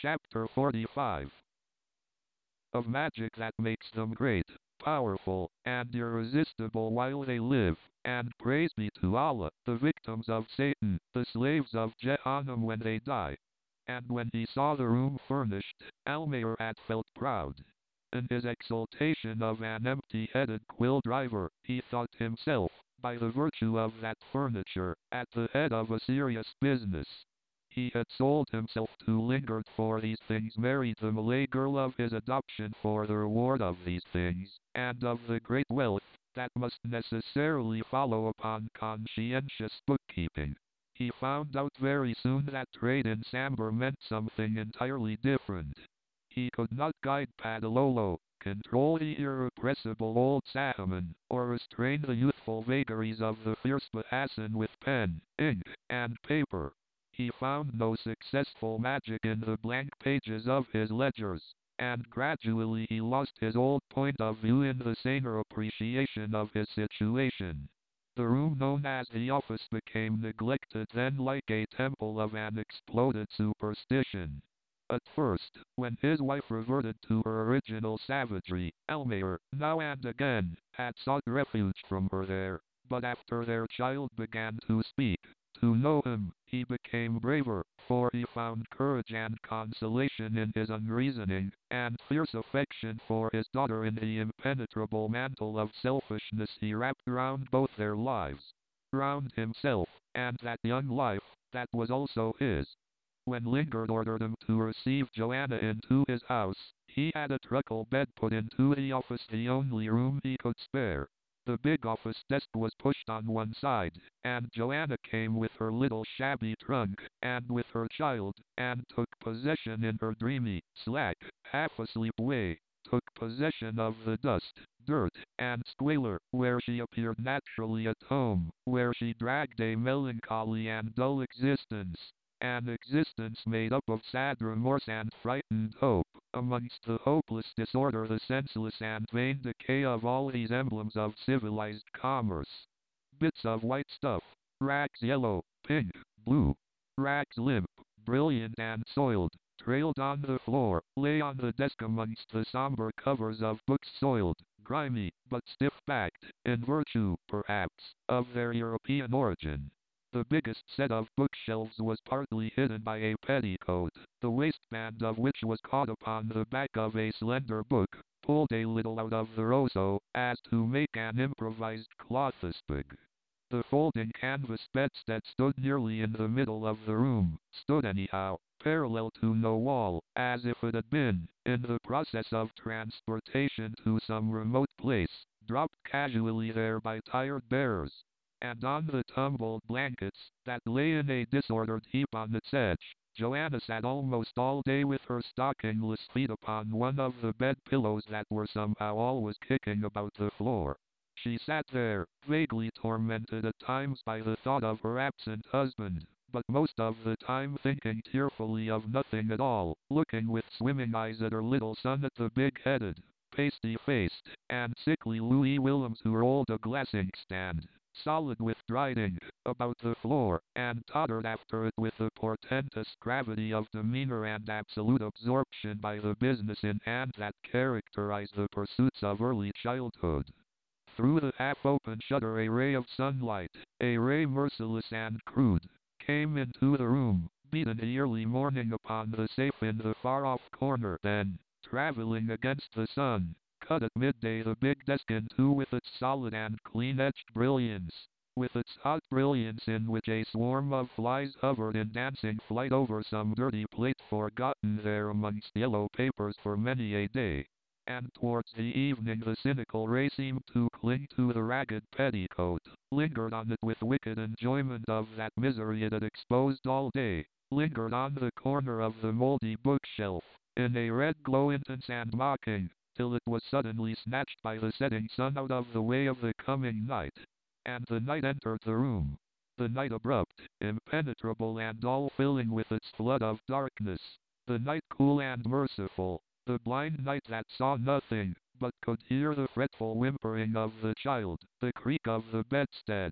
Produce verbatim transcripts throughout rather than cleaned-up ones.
Chapter forty-five. Of magic that makes them great, powerful, and irresistible while they live, and praise be to Allah, the victims of Satan, the slaves of Jahannam when they die. And when he saw the room furnished, Almayer had felt proud. In his exultation of an empty-headed quill driver, he thought himself, by the virtue of that furniture, at the head of a serious business. He had sold himself to Lingard for these things, married the Malay girl of his adoption for the reward of these things, and of the great wealth that must necessarily follow upon conscientious bookkeeping. He found out very soon that trade in Sambar meant something entirely different. He could not guide Padalolo, control the irrepressible old Sahaman, or restrain the youthful vagaries of the fierce Bahassan with pen, ink, and paper. He found no successful magic in the blank pages of his ledgers, and gradually he lost his old point of view in the saner appreciation of his situation. The room known as the office became neglected then like a temple of an exploded superstition. At first, when his wife reverted to her original savagery, Almayer, now and again, had sought refuge from her there, but after their child began to speak, to know him, he became braver, for he found courage and consolation in his unreasoning and fierce affection for his daughter in the impenetrable mantle of selfishness he wrapped round both their lives, round himself, and that young life, that was also his. When Lingard ordered him to receive Joanna into his house, he had a truckle bed put into the office, the only room he could spare. The big office desk was pushed on one side, and Joanna came with her little shabby trunk, and with her child, and took possession in her dreamy, slack, half-asleep way, took possession of the dust, dirt, and squalor, where she appeared naturally at home, where she dragged a melancholy and dull existence, an existence made up of sad remorse and frightened hope, amongst the hopeless disorder, the senseless and vain decay of all these emblems of civilized commerce. Bits of white stuff, rags yellow, pink, blue, rags limp, brilliant and soiled, trailed on the floor, lay on the desk amongst the somber covers of books soiled, grimy, but stiff-backed, in virtue, perhaps, of their European origin. The biggest set of bookshelves was partly hidden by a petticoat, the waistband of which was caught upon the back of a slender book, pulled a little out of the row so as to make an improvised cloth-spig. The folding canvas bedstead stood nearly in the middle of the room, stood anyhow, parallel to no wall, as if it had been, in the process of transportation to some remote place, dropped casually there by tired bearers. And on the tumbled blankets, that lay in a disordered heap on its edge, Joanna sat almost all day with her stockingless feet upon one of the bed pillows that were somehow always kicking about the floor. She sat there, vaguely tormented at times by the thought of her absent husband, but most of the time thinking tearfully of nothing at all, looking with swimming eyes at her little son, at the big-headed, pasty-faced, and sickly Louis Willems who rolled a glass inkstand, solid with dried ink, about the floor, and tottered after it with the portentous gravity of demeanor and absolute absorption by the business in hand that characterized the pursuits of early childhood. Through the half-open shutter a ray of sunlight, a ray merciless and crude, came into the room, beat in the early morning upon the safe in the far-off corner, then, traveling against the sun, cut at midday the big desk in two with its solid and clean-edged brilliance, with its hot brilliance in which a swarm of flies hovered in dancing flight over some dirty plate forgotten there amongst yellow papers for many a day. And towards the evening the cynical ray seemed to cling to the ragged petticoat, lingered on it with wicked enjoyment of that misery it had exposed all day, lingered on the corner of the moldy bookshelf, in a red glow intense and mocking, till it was suddenly snatched by the setting sun out of the way of the coming night. And the night entered the room. The night abrupt, impenetrable and dull, filling with its flood of darkness. The night cool and merciful. The blind night that saw nothing, but could hear the fretful whimpering of the child, the creak of the bedstead.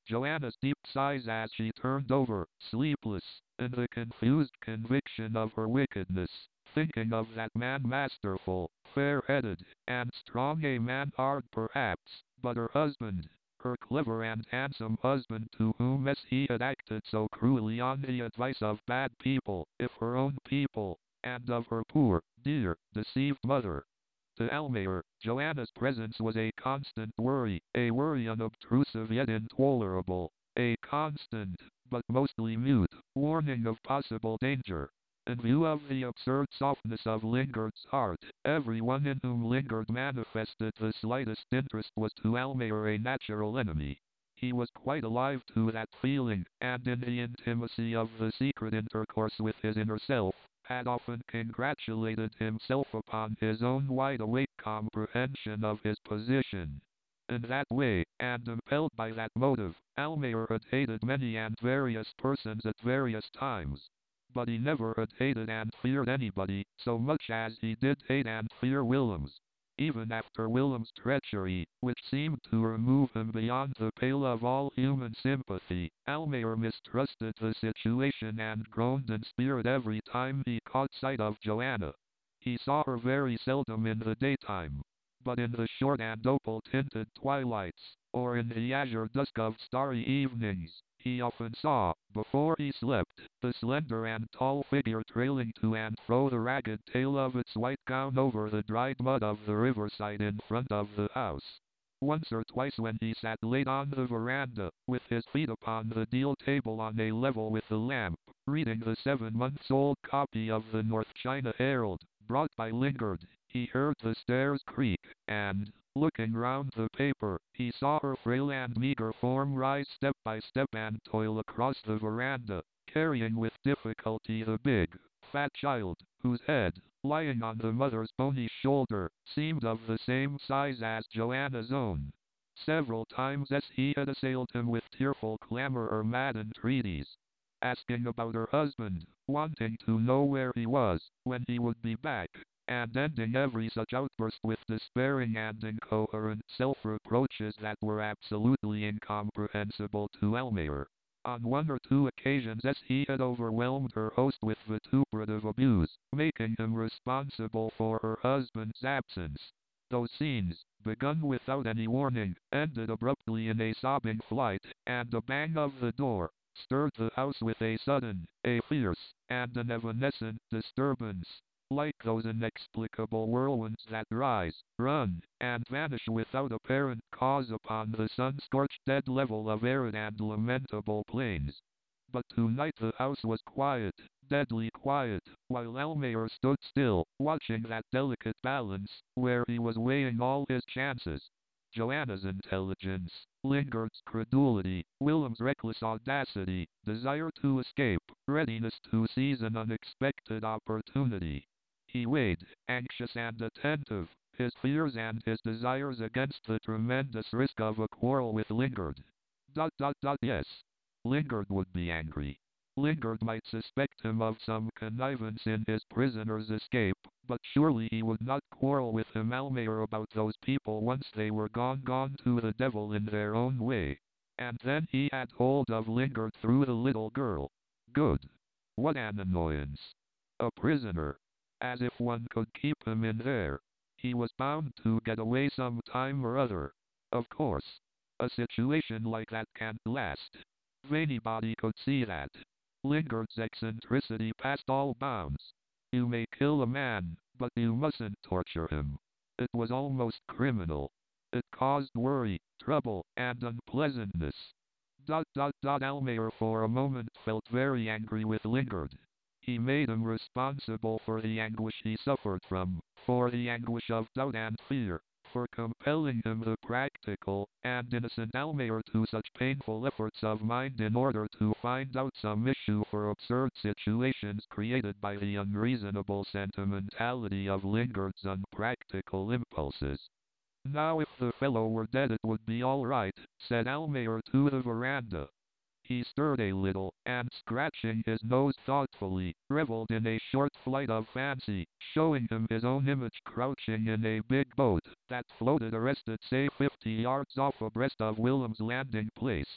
Joanna's deep sighs as she turned over, sleepless, in the confused conviction of her wickedness, thinking of that man masterful, fair-headed, and strong, a man hard perhaps, but her husband, her clever and handsome husband, to whom as he had acted so cruelly on the advice of bad people, if her own people, and of her poor, dear, deceived mother. To Almayer, Joanna's presence was a constant worry, a worry unobtrusive yet intolerable, a constant, but mostly mute, warning of possible danger. In view of the absurd softness of Lingard's heart, everyone in whom Lingard manifested the slightest interest was to Almayer a natural enemy. He was quite alive to that feeling, and in the intimacy of the secret intercourse with his inner self, had often congratulated himself upon his own wide-awake comprehension of his position. In that way, and impelled by that motive, Almayer had hated many and various persons at various times. But he never had hated and feared anybody so much as he did hate and fear Willems. Even after Willem's treachery, which seemed to remove him beyond the pale of all human sympathy, Almayer mistrusted the situation and groaned in spirit every time he caught sight of Joanna. He saw her very seldom in the daytime, but in the short and opal-tinted twilights, or in the azure dusk of starry evenings, he often saw, before he slept, the slender and tall figure trailing to and fro the ragged tail of its white gown over the dried mud of the riverside in front of the house. Once or twice when he sat late on the veranda, with his feet upon the deal table on a level with the lamp, reading the seven-months-old copy of the North China Herald, brought by Lingard, he heard the stairs creak, and, looking round the paper, he saw her frail and meager form rise step by step and toil across the veranda, carrying with difficulty the big, fat child, whose head, lying on the mother's bony shoulder, seemed of the same size as Joanna's own. Several times as he had assailed him with tearful clamor or mad entreaties, asking about her husband, wanting to know where he was, when he would be back, and ending every such outburst with despairing and incoherent self-reproaches that were absolutely incomprehensible to Almayer. On one or two occasions as he had overwhelmed her host with vituperative abuse, making him responsible for her husband's absence. Those scenes, begun without any warning, ended abruptly in a sobbing flight, and a bang of the door stirred the house with a sudden, a fierce, and an evanescent disturbance, like those inexplicable whirlwinds that rise, run, and vanish without apparent cause upon the sun-scorched dead level of arid and lamentable plains. But tonight the house was quiet, deadly quiet, while Almayer stood still, watching that delicate balance, where he was weighing all his chances. Joanna's intelligence, Lingard's credulity, Willem's reckless audacity, desire to escape, readiness to seize an unexpected opportunity. He weighed, anxious and attentive, his fears and his desires against the tremendous risk of a quarrel with Lingard. Dot dot dot yes. Lingard would be angry. Lingard might suspect him of some connivance in his prisoner's escape, but surely he would not quarrel with him Almayer about those people once they were gone gone to the devil in their own way. And then he had hold of Lingard through the little girl. Good. What an annoyance. A prisoner. As if one could keep him in there. He was bound to get away some time or other. Of course. A situation like that can't last. Anybody could see that. Lingard's eccentricity passed all bounds. You may kill a man, but you mustn't torture him. It was almost criminal. It caused worry, trouble, and unpleasantness. Dot dot dot Almayer for a moment felt very angry with Lingard. He made him responsible for the anguish he suffered from, for the anguish of doubt and fear, for compelling him the practical and innocent Almayer to such painful efforts of mind in order to find out some issue for absurd situations created by the unreasonable sentimentality of Lingard's unpractical impulses. Now if the fellow were dead it would be all right, said Almayer to the veranda. He stirred a little, and scratching his nose thoughtfully, reveled in a short flight of fancy, showing him his own image crouching in a big boat, that floated arrested say fifty yards off abreast of Willem's landing place.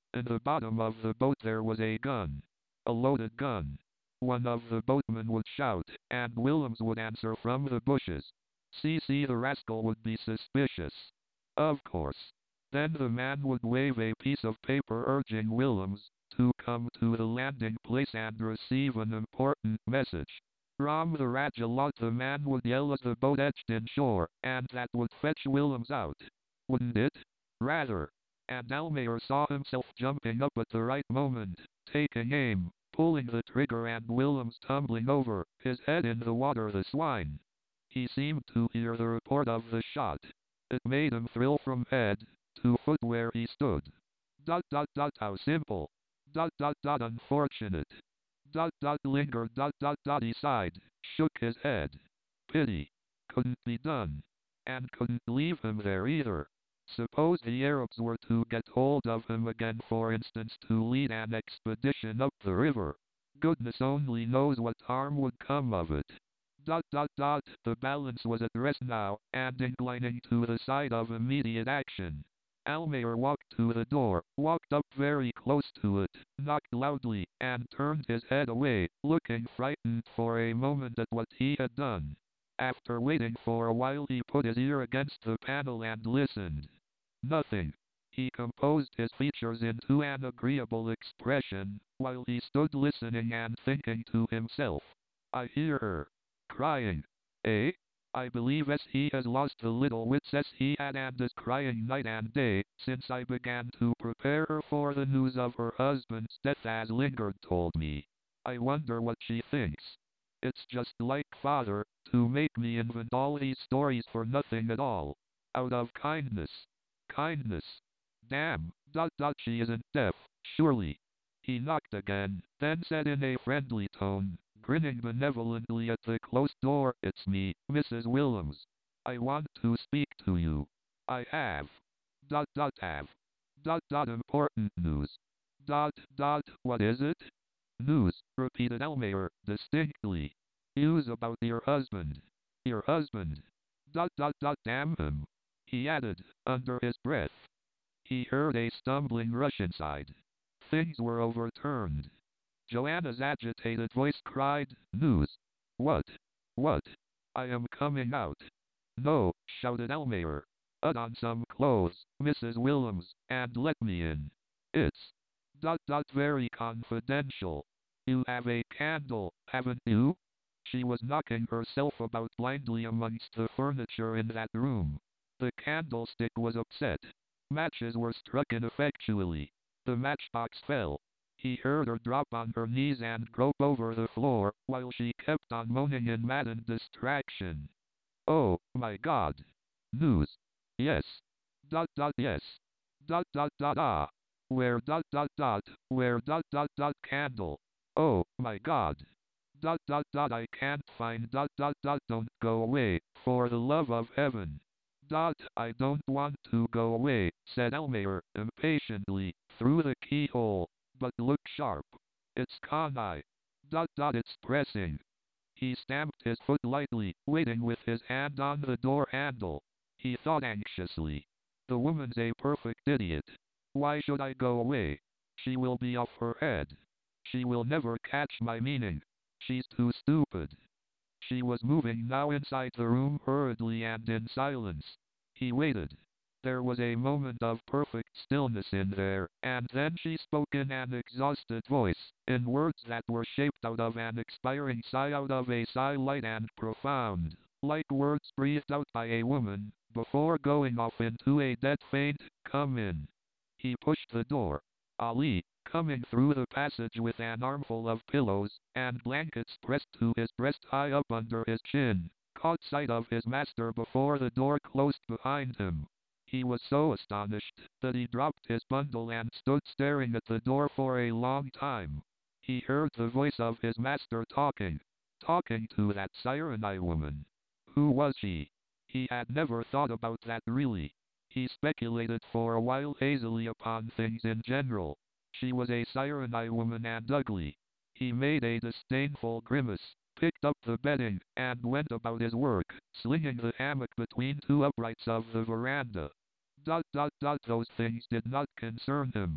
In the bottom of the boat there was a gun. A loaded gun. One of the boatmen would shout, and Willems would answer from the bushes. See, see, the rascal would be suspicious. Of course. Then the man would wave a piece of paper urging Willems to come to the landing place and receive an important message. Ram the Rajalot, the man would yell as the boat edged inshore, and that would fetch Willems out. Wouldn't it? Rather. And Almayer saw himself jumping up at the right moment, taking aim, pulling the trigger, and Willems tumbling over, his head in the water, the swine. He seemed to hear the report of the shot. It made him thrill from head to foot where he stood. Dot dot dot, how simple. Dot dot dot, unfortunate. Dot dot lingered. Dot dot dot, he sighed, shook his head. Pity. Couldn't be done. And couldn't leave him there either. Suppose the Arabs were to get hold of him again, for instance, to lead an expedition up the river. Goodness only knows what harm would come of it. Dot dot dot, the balance was at rest now, and inclining to the side of immediate action. Almayer walked to the door, walked up very close to it, knocked loudly, and turned his head away, looking frightened for a moment at what he had done. After waiting for a while, he put his ear against the panel and listened. Nothing. He composed his features into an agreeable expression, while he stood listening and thinking to himself. I hear her. Crying. Eh? I believe as he has lost the little wits as he had, and is crying night and day, since I began to prepare her for the news of her husband's death, as Lingard told me. I wonder what she thinks. It's just like father, to make me invent all these stories for nothing at all. Out of kindness. Kindness. Damn. Dot dot, she isn't deaf, surely. He knocked again, then said in a friendly tone, grinning benevolently at the closed door, it's me, Missus Willems. I want to speak to you. I have. Dot dot have. Dot dot, important news. Dot dot, what is it? News, repeated Almayer, distinctly. News about your husband. Your husband. Dot dot dot, damn him. He added, under his breath. He heard a stumbling rush inside. Things were overturned. Joanna's agitated voice cried, news. What? What? I am coming out. No, shouted Almayer. Put on some clothes, Missus Willems, and let me in. It's dot dot very confidential. You have a candle, haven't you? She was knocking herself about blindly amongst the furniture in that room. The candlestick was upset. Matches were struck ineffectually. The matchbox fell. He heard her drop on her knees and grope over the floor, while she kept on moaning in maddened distraction. Oh, my God. News. Yes. Dot dot yes. Dot dot dot ah. Where dot dot dot, where dot dot dot candle. Oh, my God. Dot dot dot, I can't find dot dot dot, don't go away, for the love of heaven. Dot, I don't want to go away, said Almayer, impatiently, through the keyhole. But look sharp. It's Conai. Dot dot, it's pressing. He stamped his foot lightly, waiting with his hand on the door handle. He thought anxiously. The woman's a perfect idiot. Why should I go away? She will be off her head. She will never catch my meaning. She's too stupid. She was moving now inside the room hurriedly and in silence. He waited. There was a moment of perfect stillness in there, and then she spoke in an exhausted voice, in words that were shaped out of an expiring sigh, out of a sigh light and profound, like words breathed out by a woman, before going off into a dead faint. Come in. He pushed the door. Ali, coming through the passage with an armful of pillows and blankets pressed to his breast high up under his chin, caught sight of his master before the door closed behind him. He was so astonished that he dropped his bundle and stood staring at the door for a long time. He heard the voice of his master talking, talking to that Sirenai woman. Who was she? He had never thought about that really. He speculated for a while hazily upon things in general. She was a Sirenai woman and ugly. He made a disdainful grimace, picked up the bedding, and went about his work, slinging the hammock between two uprights of the veranda. Dot dot dot, those things did not concern him.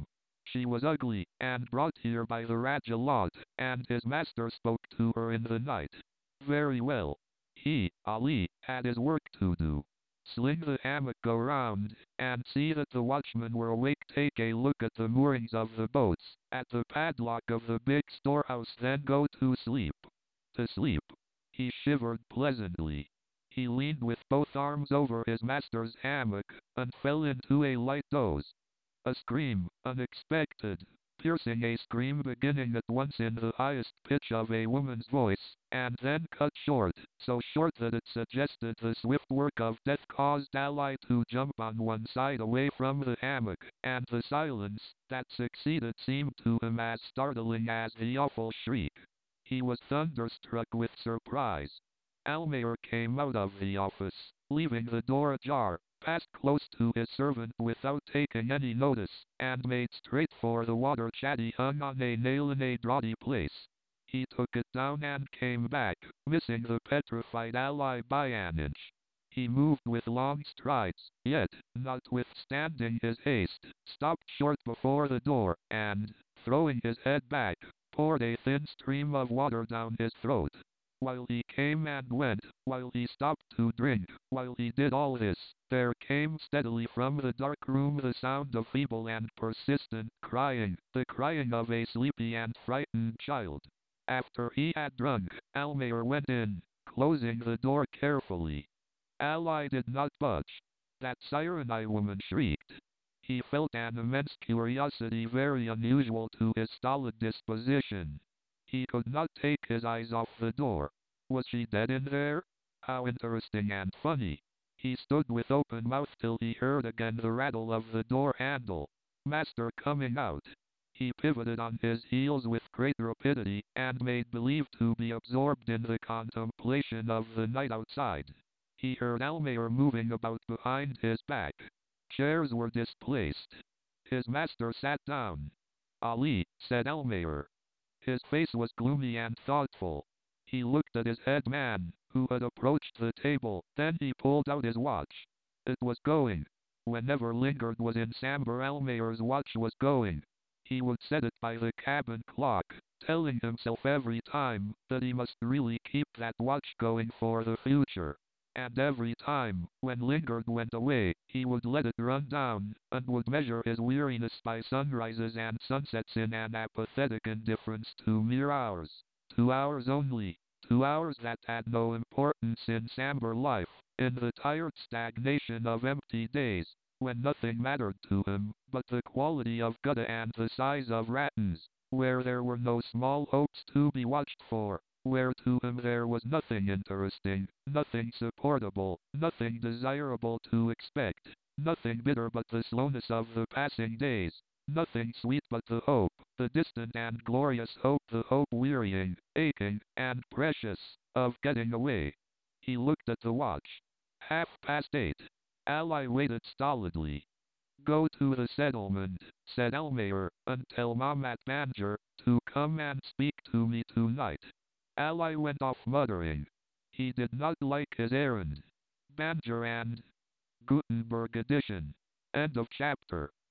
She was ugly, and brought here by the Raja lot, and his master spoke to her in the night. Very well. He, Ali, had his work to do. Sling the hammock around, and see that the watchmen were awake. Take a look at the moorings of the boats, at the padlock of the big storehouse, then go to sleep. To sleep. He shivered pleasantly. He leaned with both arms over his master's hammock, and fell into a light doze. A scream, unexpected, piercing a scream beginning at once in the highest pitch of a woman's voice, and then cut short, so short that it suggested the swift work of death, caused Ali to jump on one side away from the hammock, and the silence that succeeded seemed to him as startling as the awful shriek. He was thunderstruck with surprise. Almayer came out of the office, leaving the door ajar, passed close to his servant without taking any notice, and made straight for the water chatty hung on a nail in a draughty place. He took it down and came back, missing the petrified ally by an inch. He moved with long strides, yet, notwithstanding his haste, stopped short before the door, and, throwing his head back, poured a thin stream of water down his throat. While he came and went, while he stopped to drink, while he did all this, there came steadily from the dark room the sound of feeble and persistent crying, the crying of a sleepy and frightened child. After he had drunk, Almayer went in, closing the door carefully. Ali did not budge. That Sirenite woman shrieked. He felt an immense curiosity very unusual to his stolid disposition. He could not take his eyes off the door. Was she dead in there? How interesting and funny. He stood with open mouth till he heard again the rattle of the door handle. Master coming out. He pivoted on his heels with great rapidity, and made believe to be absorbed in the contemplation of the night outside. He heard Almayer moving about behind his back. Chairs were displaced. His master sat down. Ali, said Almayer. His face was gloomy and thoughtful. He looked at his head man, who had approached the table, then he pulled out his watch. It was going. Whenever Lingard was in Sambar, Almayer's watch was going. He would set it by the cabin clock, telling himself every time that he must really keep that watch going for the future. And every time, when Lingard went away, he would let it run down, and would measure his weariness by sunrises and sunsets in an apathetic indifference to mere hours. Two hours only. Two hours that had no importance in Sambar life, in the tired stagnation of empty days, when nothing mattered to him but the quality of gutta and the size of rattans, where there were no small hopes to be watched for, where to him there was nothing interesting, nothing supportable, nothing desirable to expect, nothing bitter but the slowness of the passing days, nothing sweet but the hope, the distant and glorious hope, the hope wearying, aching, and precious, of getting away. He looked at the watch. Half past eight. Ali waited stolidly. Go to the settlement, said Almayer, and tell Mamat Banjer to come and speak to me tonight. Ali went off muttering. He did not like his errand. Banjer and Gutenberg edition. End of chapter.